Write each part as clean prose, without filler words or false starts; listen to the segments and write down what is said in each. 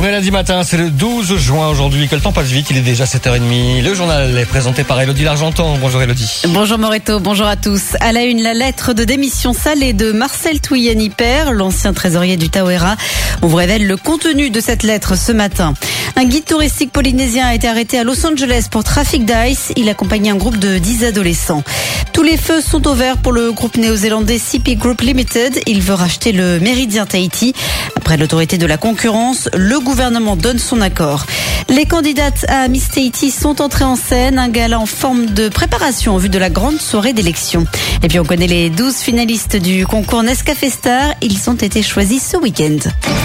On est lundi matin, c'est le 12 juin aujourd'hui, que le temps passe vite, il est déjà 7h30. Le journal est présenté par Elodie Largenton. Bonjour Elodie. Bonjour Moreto, bonjour à tous. À la une, la lettre de démission salée de Marcel Touyani-Père, l'ancien trésorier du Tawera. On vous révèle le contenu de cette lettre ce matin. Un guide touristique polynésien a été arrêté à Los Angeles pour trafic d'ice. Il accompagnait un groupe de 10 adolescents. Tous les feux sont au vert pour le groupe néo-zélandais CP Group Limited. Il veut racheter le Méridien Tahiti. Après l'autorité de la concurrence, le gouvernement donne son accord. Les candidates à Miss Tahiti sont entrées en scène. Un gala en forme de préparation en vue de la grande soirée d'élection. Et puis on connaît les 12 finalistes du concours Nescafé Star. Ils ont été choisis ce week-end.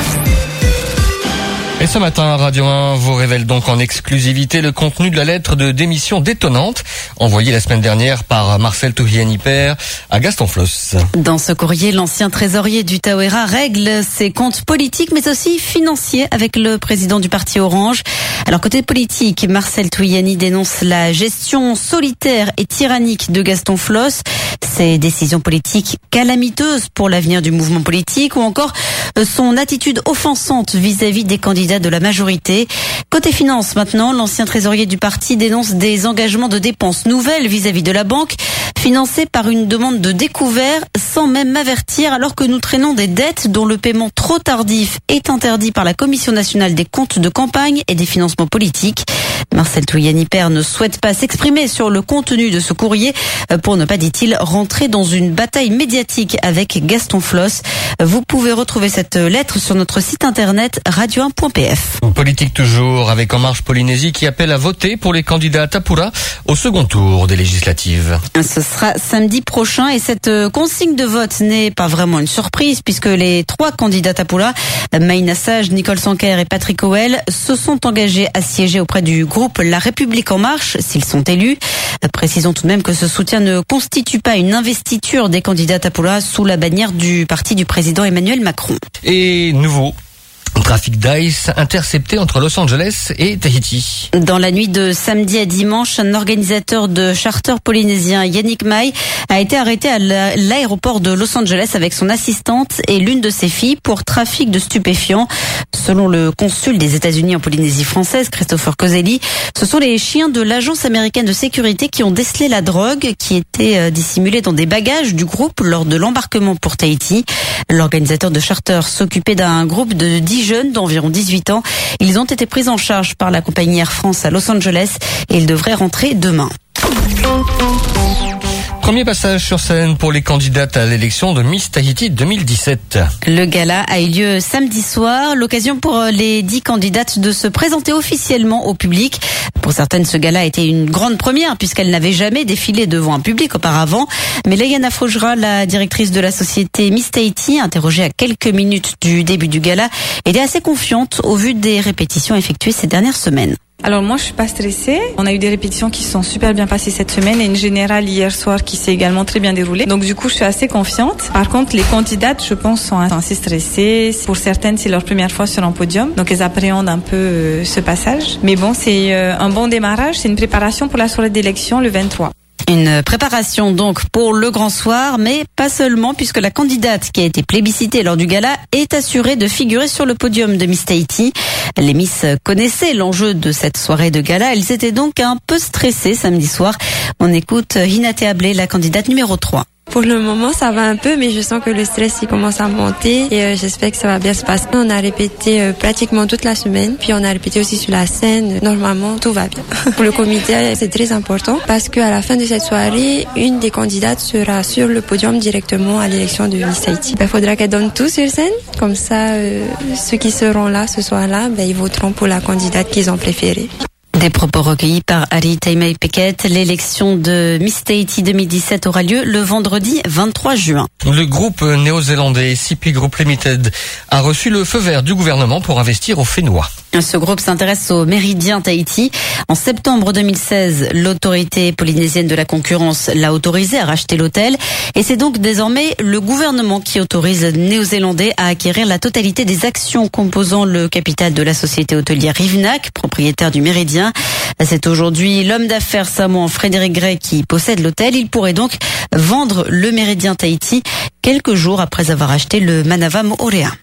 Et ce matin, Radio 1 vous révèle donc en exclusivité le contenu de la lettre de démission détonnante envoyée la semaine dernière par Marcel Touyani-Père à Gaston Floss. Dans ce courrier, l'ancien trésorier du Tawera règle ses comptes politiques mais aussi financiers avec le président du parti Orange. Alors côté politique, Marcel Touyani dénonce la gestion solitaire et tyrannique de Gaston Floss, ses décisions politiques calamiteuses pour l'avenir du mouvement politique ou encore son attitude offensante vis-à-vis des candidats de la majorité. Côté finance maintenant, l'ancien trésorier du parti dénonce des engagements de dépenses nouvelles vis-à-vis de la banque, financés par une demande de découvert sans même m'avertir alors que nous traînons des dettes dont le paiement trop tardif est interdit par la Commission nationale des comptes de campagne et des financements politiques. Marcel Touyani-Père ne souhaite pas s'exprimer sur le contenu de ce courrier pour ne pas, dit-il, rentrer dans une bataille médiatique avec Gaston Floss. Vous pouvez retrouver cette lettre sur notre site internet radio1.pf. Politique toujours avec En Marche Polynésie qui appelle à voter pour les candidats à Tapura au second tour des législatives. Ce sera samedi prochain et cette consigne de vote n'est pas vraiment une surprise puisque les 3 candidats Tapura, Maïna Sage, Nicole Sanker et Patrick Howell, se sont engagés à siéger auprès du groupe La République En Marche s'ils sont élus. Précisons tout de même que ce soutien ne constitue pas une investiture des candidats Tapura sous la bannière du parti du président Emmanuel Macron. Et nouveau trafic d'ice intercepté entre Los Angeles et Tahiti. Dans la nuit de samedi à dimanche, un organisateur de charter polynésien, Yannick Mai, a été arrêté à l'aéroport de Los Angeles avec son assistante et l'une de ses filles pour trafic de stupéfiants. Selon le consul des États-Unis en Polynésie française, Christopher Coselli, ce sont les chiens de l'agence américaine de sécurité qui ont décelé la drogue qui était dissimulée dans des bagages du groupe lors de l'embarquement pour Tahiti. L'organisateur de charter s'occupait d'un groupe de 10 jeunes d'environ 18 ans. Ils ont été pris en charge par la compagnie Air France à Los Angeles et ils devraient rentrer demain. Premier passage sur scène pour les candidates à l'élection de Miss Tahiti 2017. Le gala a eu lieu samedi soir, l'occasion pour les 10 candidates de se présenter officiellement au public. Pour certaines, ce gala a été une grande première puisqu'elles n'avaient jamais défilé devant un public auparavant. Mais Leiana Frojra, la directrice de la société Miss Tahiti, interrogée à quelques minutes du début du gala, était assez confiante au vu des répétitions effectuées ces dernières semaines. Alors moi je suis pas stressée, on a eu des répétitions qui se sont super bien passées cette semaine et une générale hier soir qui s'est également très bien déroulée. Donc du coup je suis assez confiante. Par contre les candidates je pense sont assez stressées. Pour certaines c'est leur première fois sur un podium, donc elles appréhendent un peu ce passage. Mais bon c'est un bon démarrage, c'est une préparation pour la soirée d'élection le 23. Une préparation donc pour le grand soir, mais pas seulement puisque la candidate qui a été plébiscitée lors du gala est assurée de figurer sur le podium de Miss Tahiti. Les Miss connaissaient l'enjeu de cette soirée de gala, elles étaient donc un peu stressées samedi soir. On écoute Hinate Ablé, la candidate numéro 3. Pour le moment, ça va un peu, mais je sens que le stress il commence à monter et j'espère que ça va bien se passer. On a répété pratiquement toute la semaine, puis on a répété aussi sur la scène. Normalement, tout va bien. Pour le comité, c'est très important parce qu'à la fin de cette soirée, une des candidates sera sur le podium directement à l'élection de Miss Tahiti. Il faudra qu'elle donne tout sur scène, comme ça, ceux qui seront là ce soir-là, ils voteront pour la candidate qu'ils ont préférée. Des propos recueillis par Ali Taimei Peket. L'élection de Miss Tahiti 2017 aura lieu le vendredi 23 juin. Le groupe néo-zélandais CP Group Limited a reçu le feu vert du gouvernement pour investir au Fénois. Ce groupe s'intéresse au Méridien Tahiti. En septembre 2016, l'autorité polynésienne de la concurrence l'a autorisé à racheter l'hôtel. Et c'est donc désormais le gouvernement qui autorise les Néo-Zélandais à acquérir la totalité des actions composant le capital de la société hôtelière Rivnac, propriétaire du Méridien. C'est aujourd'hui l'homme d'affaires samoan Frédéric Gray qui possède l'hôtel. Il pourrait donc vendre le Méridien Tahiti quelques jours après avoir acheté le Manava Moorea.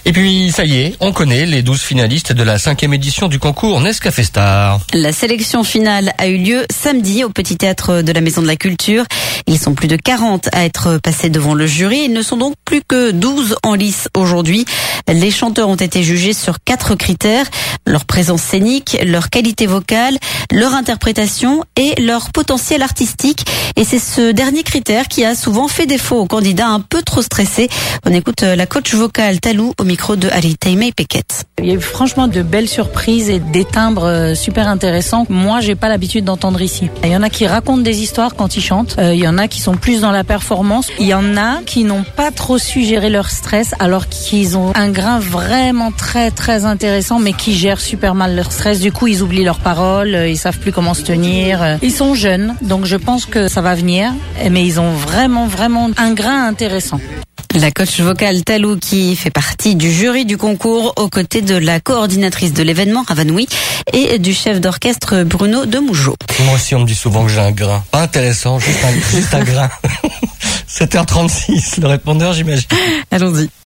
Et puis, ça y est, on connaît les 12 finalistes de la 5e édition du concours Nescafé Star. La sélection finale a eu lieu samedi au Petit Théâtre de la Maison de la Culture. Ils sont plus de 40 à être passés devant le jury. Ils ne sont donc plus que 12 en lice aujourd'hui. Les chanteurs ont été jugés sur 4 critères. Leur présence scénique, leur qualité vocale, leur interprétation et leur potentiel artistique. Et c'est ce dernier critère qui a souvent fait défaut aux candidats un peu trop stressés. On écoute la coach vocale Talou au micro de Alitaïmei Pequet. Il y a eu franchement de belles surprises et des timbres super intéressants. Moi, j'ai pas l'habitude d'entendre ici. Il y en a qui racontent des histoires quand ils chantent. Il y en a qui sont plus dans la performance. Il y en a qui n'ont pas trop su gérer leur stress alors qu'ils ont un grain vraiment très très intéressant mais qui gèrent super mal leur stress. Du coup, ils oublient leurs paroles, ils savent plus comment se tenir. Ils sont jeunes, donc je pense que ça va venir. Mais ils ont vraiment un grain intéressant. La coach vocale Talou qui fait partie du jury du concours aux côtés de la coordinatrice de l'événement Ravanoui et du chef d'orchestre Bruno Demougeot. Moi aussi on me dit souvent que j'ai un grain. Pas intéressant, juste un grain. 7h36, le répondeur j'imagine. Allons-y.